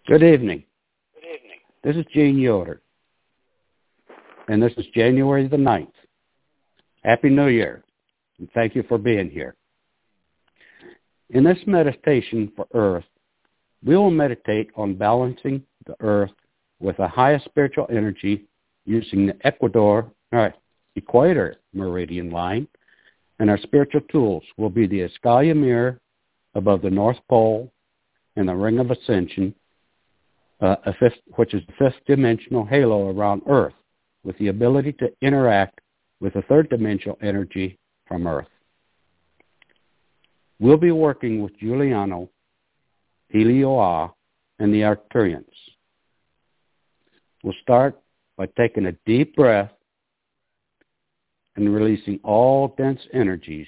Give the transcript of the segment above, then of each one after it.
Good evening. This is Gene Yoder, and this is January the 9th. Happy New Year, and thank you for being here. In this meditation for Earth, we will meditate on balancing the Earth with the highest spiritual energy using the equator meridian line, and our spiritual tools will be the Escalier Mirror above the North Pole and the Ring of Ascension, which is the fifth dimensional halo around Earth, with the ability to interact with the third dimensional energy from Earth. We'll be working with Juliano, Helioa, and the Arcturians. We'll start by taking a deep breath and releasing all dense energies.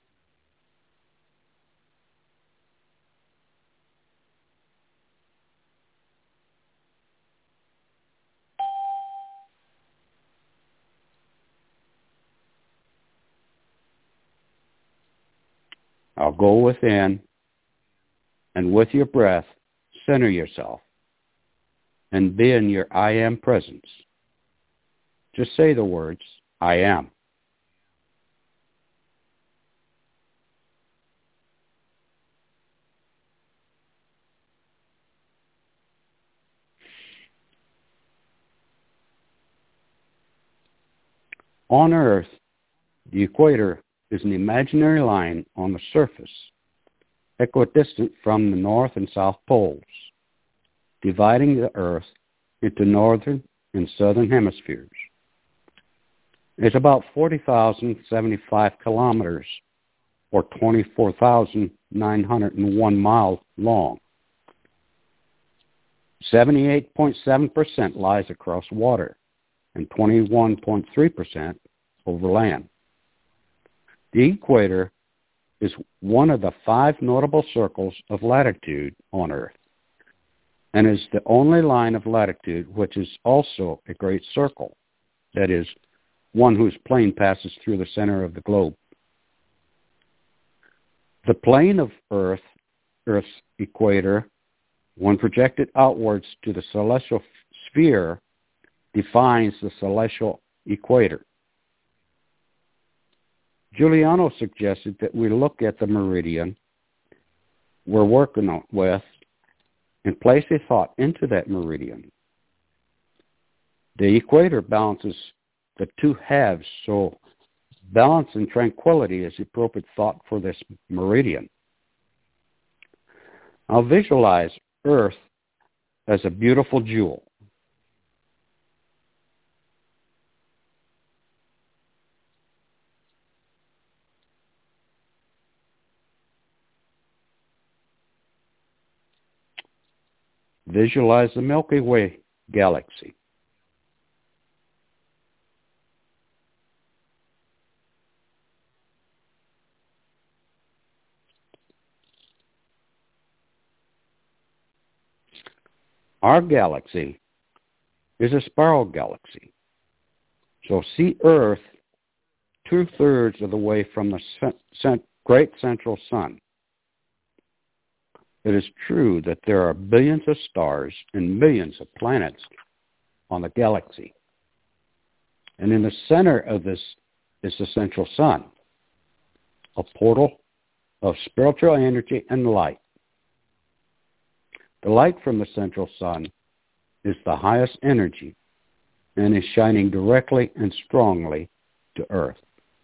I'll go within, and with your breath, center yourself and be in your I am presence. Just say the words, I am. On Earth, the equator is an imaginary line on the surface, equidistant from the north and south poles, dividing the Earth into northern and southern hemispheres. It's about 40,075 kilometers, or 24,901 miles long. 78.7% lies across water, and 21.3% over land. The equator is one of the 5 notable circles of latitude on Earth, and is the only line of latitude which is also a great circle, that is, one whose plane passes through the center of the globe. The plane of Earth's equator, when projected outwards to the celestial sphere, defines the celestial equator. Giuliano suggested that we look at the meridian we're working with and place a thought into that meridian. The equator balances the two halves, so balance and tranquility is the appropriate thought for this meridian. I'll visualize Earth as a beautiful jewel. Visualize the Milky Way galaxy. Our galaxy is a spiral galaxy. So see Earth 2/3 of the way from the great central sun. It is true that there are billions of stars and millions of planets on the galaxy. And in the center of this is the central sun, a portal of spiritual energy and light. The light from the central sun is the highest energy and is shining directly and strongly to Earth.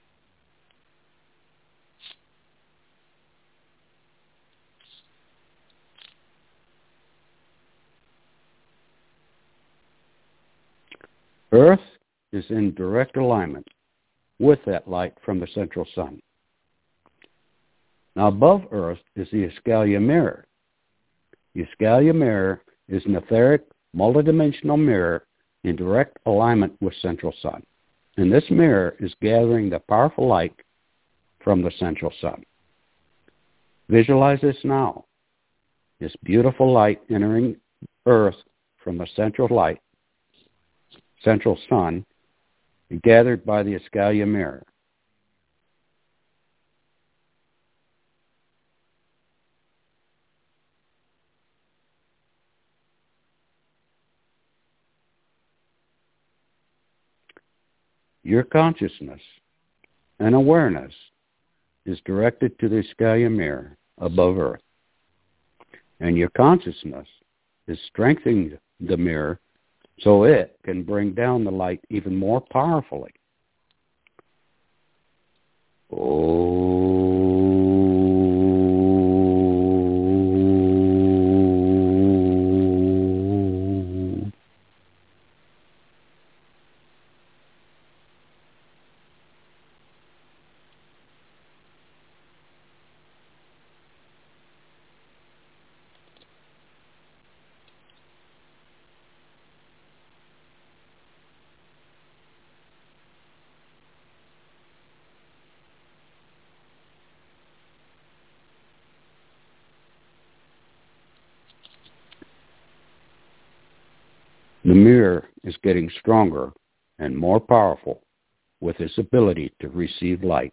Earth is in direct alignment with that light from the central sun. Now above Earth is the Escalier Mirror. The Escalier Mirror is an etheric, multidimensional mirror in direct alignment with central sun. And this mirror is gathering the powerful light from the central sun. Visualize this now. This beautiful light entering Earth from the central sun, gathered by the Escalier Mirror. Your consciousness and awareness is directed to the Escalier mirror above Earth. And your consciousness is strengthening the mirror so it can bring down the light even more powerfully. The mirror is getting stronger and more powerful with its ability to receive light.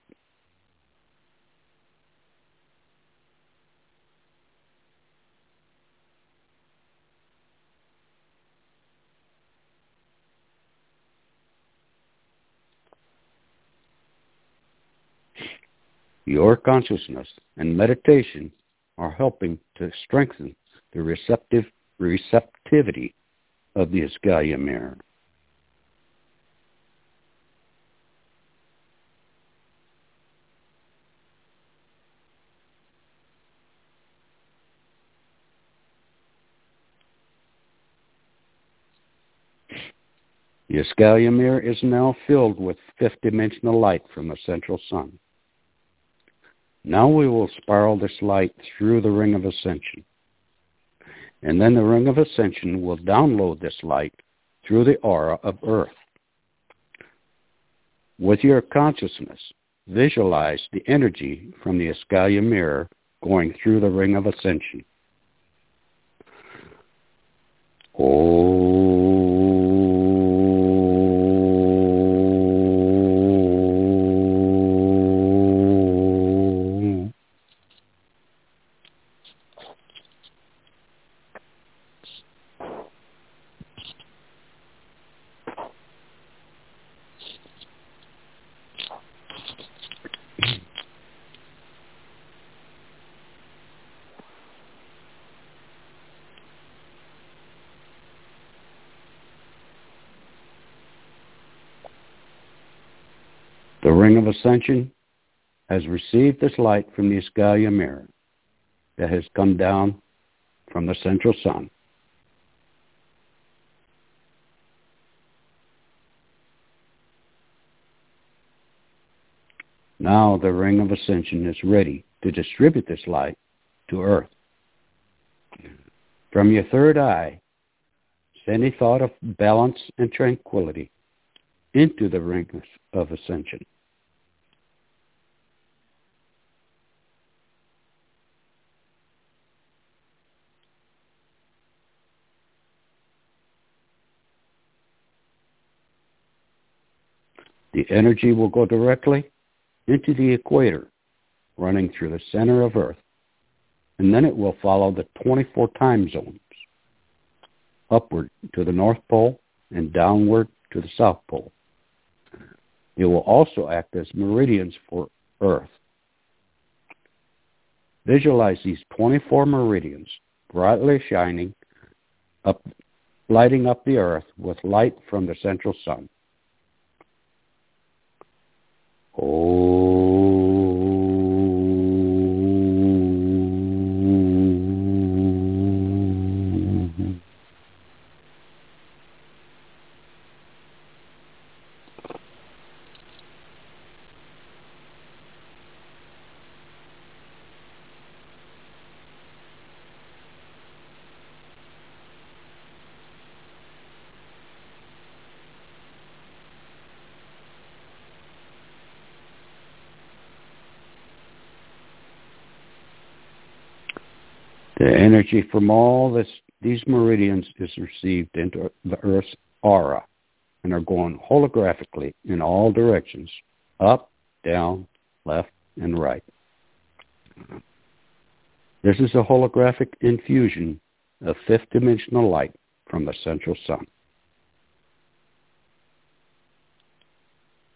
Your consciousness and meditation are helping to strengthen the receptivity of the Escalier mirror. The Escalier mirror is now filled with fifth-dimensional light from the central sun. Now we will spiral this light through the Ring of Ascension. And then the Ring of Ascension will download this light through the aura of Earth. With your consciousness, visualize the energy from the Escalier mirror going through the Ring of Ascension. The Ring of Ascension has received this light from the Escalier mirror that has come down from the central sun. Now the Ring of Ascension is ready to distribute this light to Earth. From your third eye, send a thought of balance and tranquility into the Ring of Ascension. The energy will go directly into the equator, running through the center of Earth, and then it will follow the 24 time zones, upward to the North Pole and downward to the South Pole. It will also act as meridians for Earth. Visualize these 24 meridians brightly shining up, lighting up the Earth with light from the central sun. The energy from all these meridians is received into the Earth's aura and are going holographically in all directions, up, down, left, and right. This is a holographic infusion of fifth-dimensional light from the central sun.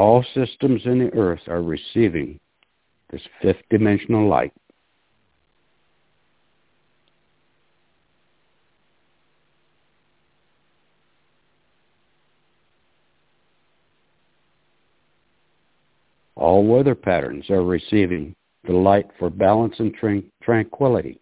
All systems in the earth are receiving this fifth dimensional light. All weather patterns are receiving the light for balance and tranquility.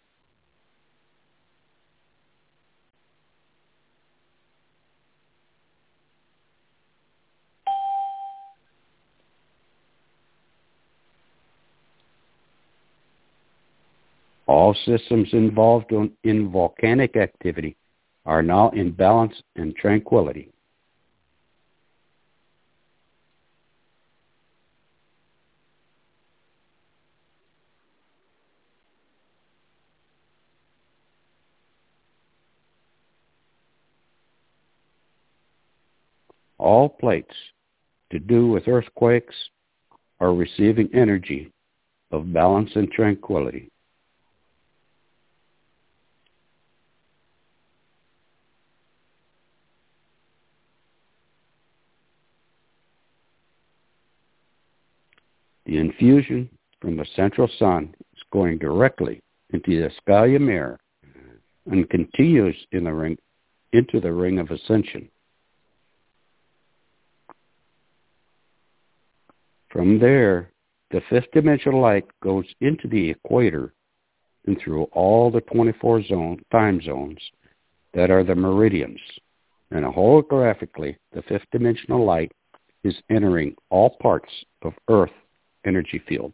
All systems involved in volcanic activity are now in balance and tranquility. All plates to do with earthquakes are receiving energy of balance and tranquility. The infusion from the central sun is going directly into the Escalia mirror and continues into the ring of ascension. From there, the fifth dimensional light goes into the equator and through all the 24 time zones that are the meridians. And holographically, the fifth dimensional light is entering all parts of Earth energy field.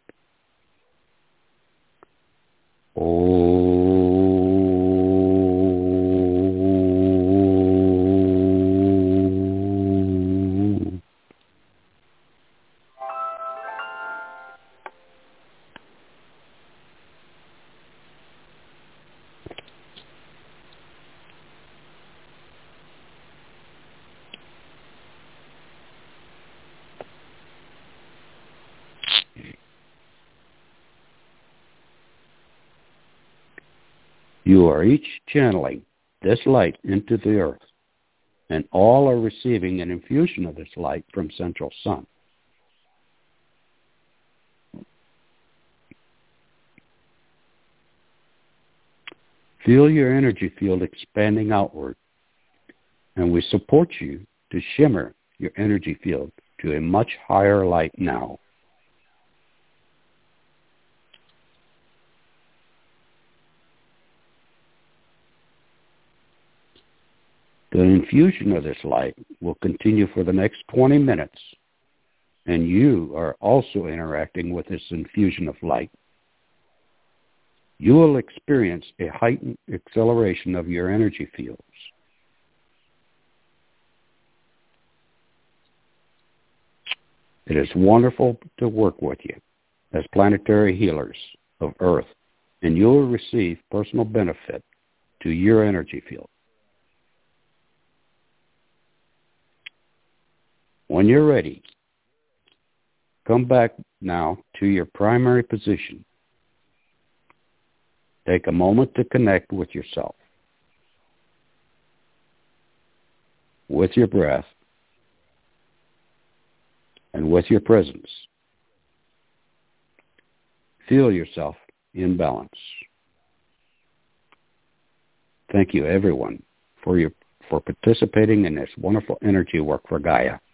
You are each channeling this light into the earth, and all are receiving an infusion of this light from central sun. Feel your energy field expanding outward, and we support you to shimmer your energy field to a much higher light now. The infusion of this light will continue for the next 20 minutes, and you are also interacting with this infusion of light. You will experience a heightened acceleration of your energy fields. It is wonderful to work with you as planetary healers of Earth, and you will receive personal benefit to your energy field. When you're ready, come back now to your primary position. Take a moment to connect with yourself, with your breath, and with your presence. Feel yourself in balance. Thank you, everyone, for participating in this wonderful energy work for Gaia.